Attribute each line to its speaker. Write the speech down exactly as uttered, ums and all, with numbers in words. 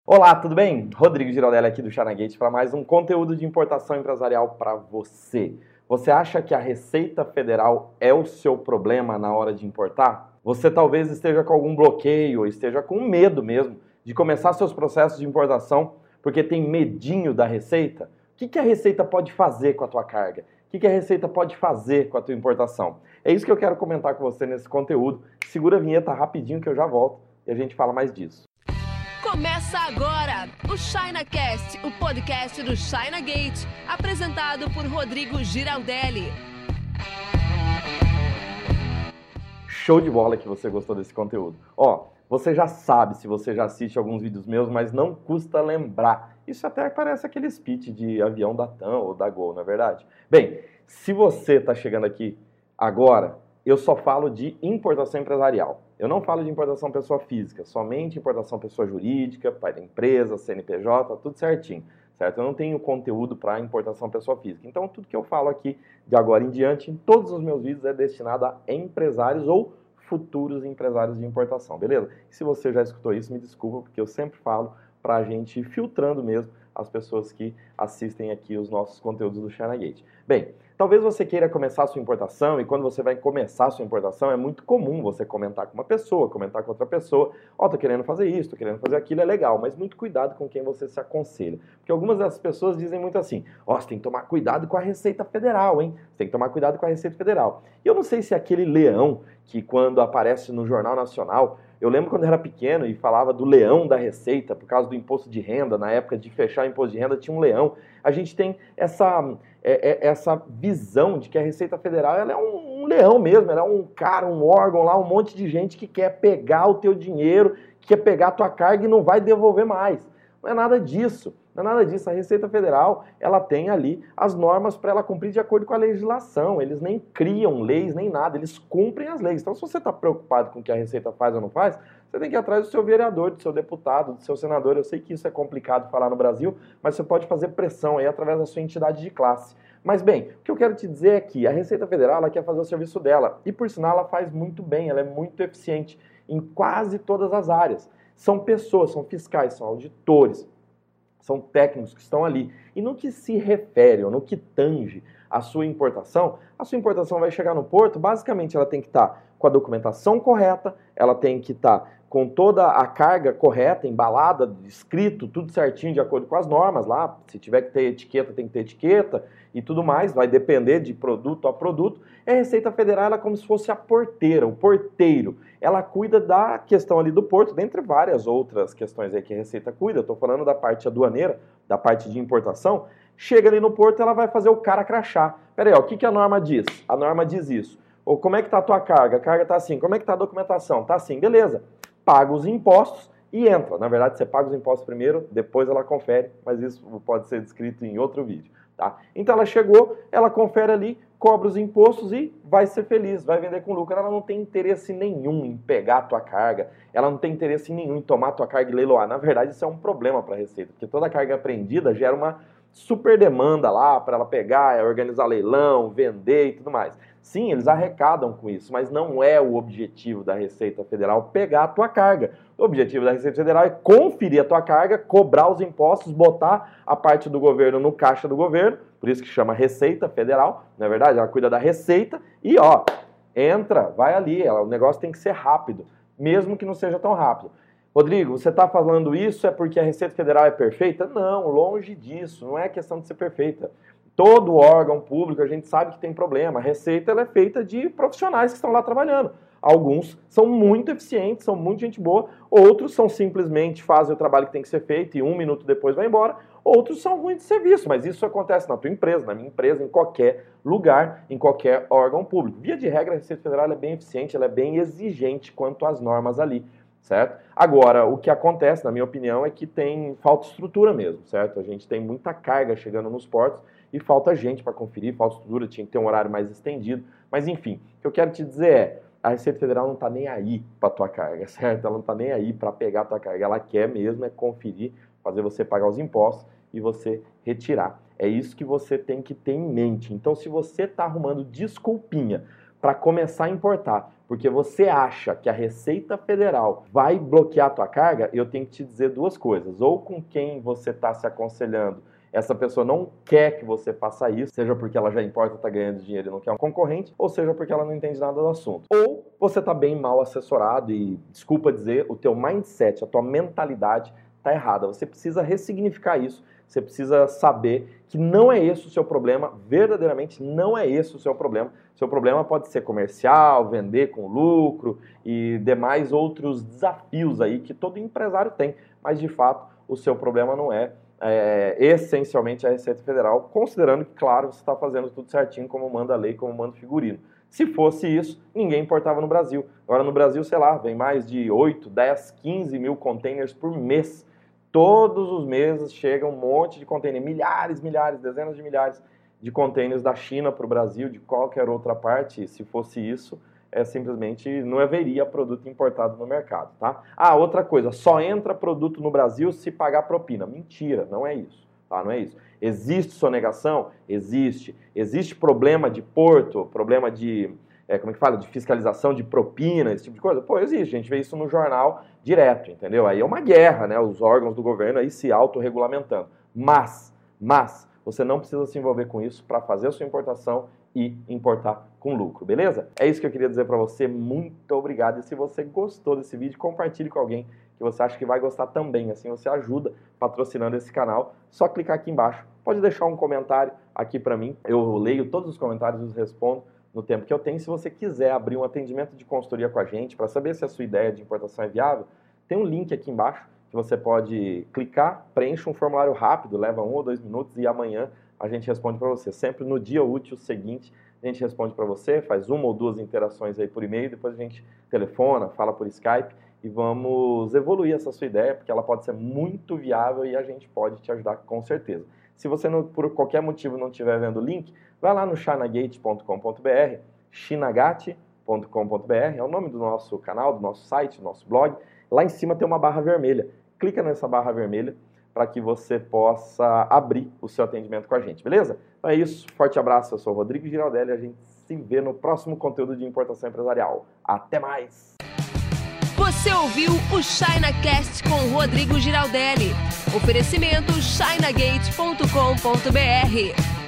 Speaker 1: Olá, tudo bem? Rodrigo Giraldelli aqui do Chanagate para mais um conteúdo de importação empresarial para você. Você acha que a Receita Federal é o seu problema na hora de importar? Você talvez esteja com algum bloqueio, ou esteja com medo mesmo de começar seus processos de importação porque tem medinho da Receita? O que, que a Receita pode fazer com a tua carga? O que, que a Receita pode fazer com a tua importação? É isso que eu quero comentar com você nesse conteúdo. Segura a vinheta rapidinho que eu já volto e a gente fala mais disso.
Speaker 2: Começa agora o ChinaCast, o podcast do Chanagate, apresentado por Rodrigo Giraldelli.
Speaker 1: Show de bola que você gostou desse conteúdo. Ó, você já sabe se você já assiste alguns vídeos meus, mas não custa lembrar. Isso até parece aquele speech de avião da TAM ou da Gol, não é verdade? Bem, se você está chegando aqui agora, eu só falo de importação empresarial. Eu não falo de importação pessoa física, somente importação pessoa jurídica, para empresa, C N P J, tudo certinho, certo? Eu não tenho conteúdo para importação pessoa física. Então, tudo que eu falo aqui, de agora em diante, em todos os meus vídeos, é destinado a empresários ou futuros empresários de importação, beleza? E se você já escutou isso, me desculpa, porque eu sempre falo para a gente ir filtrando mesmo as pessoas que assistem aqui os nossos conteúdos do Chanagate. Bem, talvez você queira começar a sua importação e quando você vai começar a sua importação é muito comum você comentar com uma pessoa, comentar com outra pessoa, ó, oh, tô querendo fazer isso, tô querendo fazer aquilo, é legal, mas muito cuidado com quem você se aconselha. Porque algumas das pessoas dizem muito assim, ó, oh, você tem que tomar cuidado com a Receita Federal, hein? Você tem que tomar cuidado com a Receita Federal. E eu não sei se é aquele leão que quando aparece no Jornal Nacional, eu lembro quando eu era pequeno e falava do leão da Receita, por causa do imposto de renda, na época de fechar o imposto de renda tinha um leão. A gente tem essa, é, é, essa visão de que a Receita Federal ela é um, um leão mesmo, ela é um cara, um órgão lá, um monte de gente que quer pegar o teu dinheiro, que quer pegar a tua carga e não vai devolver mais. Não é nada disso. Não é nada disso. A Receita Federal, ela tem ali as normas para ela cumprir de acordo com a legislação. Eles nem criam leis, nem nada. Eles cumprem as leis. Então, se você está preocupado com o que a Receita faz ou não faz, você tem que ir atrás do seu vereador, do seu deputado, do seu senador. Eu sei que isso é complicado falar no Brasil, mas você pode fazer pressão aí através da sua entidade de classe. Mas, bem, o que eu quero te dizer é que a Receita Federal, ela quer fazer o serviço dela. E, por sinal, ela faz muito bem. Ela é muito eficiente em quase todas as áreas. São pessoas, são fiscais, são auditores, são técnicos que estão ali. E no que se refere, ou no que tange a sua importação, a sua importação vai chegar no porto, basicamente ela tem que estar com a documentação correta, ela tem que estar com toda a carga correta, embalada, escrito, tudo certinho de acordo com as normas lá. Se tiver que ter etiqueta, tem que ter etiqueta e tudo mais, vai depender de produto a produto. E a Receita Federal ela é como se fosse a porteira, o porteiro. Ela cuida da questão ali do porto, dentre várias outras questões aí que a Receita cuida. Eu estou falando da parte aduaneira, da parte de importação. Chega ali no porto, ela vai fazer o cara crachar. Pera aí, ó, o que, que a norma diz? A norma diz isso. Ou como é que está a tua carga? A carga está assim. Como é que está a documentação? Está assim, beleza. Paga os impostos e entra. Na verdade, você paga os impostos primeiro, depois ela confere, mas isso pode ser descrito em outro vídeo, tá? Então ela chegou, ela confere ali, cobra os impostos e vai ser feliz, vai vender com lucro. Ela não tem interesse nenhum em pegar a tua carga, ela não tem interesse nenhum em tomar a tua carga e leiloar. Na verdade, isso é um problema para a Receita, porque toda carga apreendida gera uma super demanda lá para ela pegar, organizar leilão, vender e tudo mais. Sim, eles arrecadam com isso, mas não é o objetivo da Receita Federal pegar a tua carga. O objetivo da Receita Federal é conferir a tua carga, cobrar os impostos, botar a parte do governo no caixa do governo, por isso que chama Receita Federal, não é verdade? Ela cuida da receita e, ó, entra, vai ali, ela, o negócio tem que ser rápido, mesmo que não seja tão rápido. Rodrigo, você está falando isso é porque a Receita Federal é perfeita? Não, longe disso, não é questão de ser perfeita. Todo órgão público, a gente sabe que tem problema. A Receita ela é feita de profissionais que estão lá trabalhando. Alguns são muito eficientes, são muito gente boa. Outros são simplesmente fazem o trabalho que tem que ser feito e um minuto depois vai embora. Outros são ruins de serviço, mas isso acontece na tua empresa, na minha empresa, em qualquer lugar, em qualquer órgão público. Via de regra, a Receita Federal é bem eficiente, ela é bem exigente quanto às normas ali, certo? Agora, o que acontece, na minha opinião, é que tem falta de estrutura mesmo, certo? A gente tem muita carga chegando nos portos e falta gente para conferir, falta estrutura, tinha que ter um horário mais estendido. Mas, enfim, o que eu quero te dizer é, a Receita Federal não está nem aí para a tua carga, certo? Ela não está nem aí para pegar a tua carga. Ela quer mesmo é conferir, fazer você pagar os impostos e você retirar. É isso que você tem que ter em mente. Então, se você está arrumando desculpinha para começar a importar, porque você acha que a Receita Federal vai bloquear a tua carga, eu tenho que te dizer duas coisas. Ou com quem você está se aconselhando, essa pessoa não quer que você faça isso, seja porque ela já importa, está ganhando dinheiro e não quer um concorrente, ou seja porque ela não entende nada do assunto. Ou você está bem mal assessorado e, desculpa dizer, o teu mindset, a tua mentalidade está errada. Você precisa ressignificar isso. Você precisa saber que não é esse o seu problema, verdadeiramente não é esse o seu problema. Seu problema pode ser comercial, vender com lucro e demais outros desafios aí que todo empresário tem. Mas, de fato, o seu problema não é, é essencialmente a Receita Federal, considerando que, claro, você está fazendo tudo certinho como manda a lei, como manda o figurino. Se fosse isso, ninguém importava no Brasil. Agora, no Brasil, sei lá, vem mais de oito, dez, quinze mil containers por mês. Todos os meses chega um monte de containers, milhares, milhares, dezenas de milhares de containers da China para o Brasil, de qualquer outra parte. Se fosse isso, é simplesmente não haveria produto importado no mercado, tá? Ah, outra coisa, só entra produto no Brasil se pagar propina. Mentira, não é isso, tá? Não é isso. Existe sonegação? Existe. Existe problema de porto, problema de... É, como é que fala? De fiscalização de propina, esse tipo de coisa? Pô, existe, a gente vê isso no jornal direto, entendeu? Aí é uma guerra, né? Os órgãos do governo aí se autorregulamentando. Mas, mas, você não precisa se envolver com isso para fazer a sua importação e importar com lucro, beleza? É isso que eu queria dizer para você, muito obrigado. E se você gostou desse vídeo, compartilhe com alguém que você acha que vai gostar também, assim você ajuda patrocinando esse canal. Só clicar aqui embaixo, pode deixar um comentário aqui para mim, eu leio todos os comentários e os respondo no tempo que eu tenho. Se você quiser abrir um atendimento de consultoria com a gente para saber se a sua ideia de importação é viável, tem um link aqui embaixo que você pode clicar, preenche um formulário rápido, leva um ou dois minutos e amanhã a gente responde para você. Sempre no dia útil seguinte a gente responde para você, faz uma ou duas interações aí por e-mail, depois a gente telefona, fala por Skype e vamos evoluir essa sua ideia, porque ela pode ser muito viável e a gente pode te ajudar com certeza. Se você, não, por qualquer motivo, não estiver vendo o link, vai lá no chinagate ponto com ponto br, chinagate ponto com ponto br, é o nome do nosso canal, do nosso site, do nosso blog. Lá em cima tem uma barra vermelha. Clica nessa barra vermelha para que você possa abrir o seu atendimento com a gente, beleza? Então é isso, forte abraço, eu sou o Rodrigo Giraldelli e a gente se vê no próximo conteúdo de importação empresarial. Até mais!
Speaker 2: Você ouviu o ChinaCast com Rodrigo Giraldelli. Oferecimento chinagate ponto com ponto br.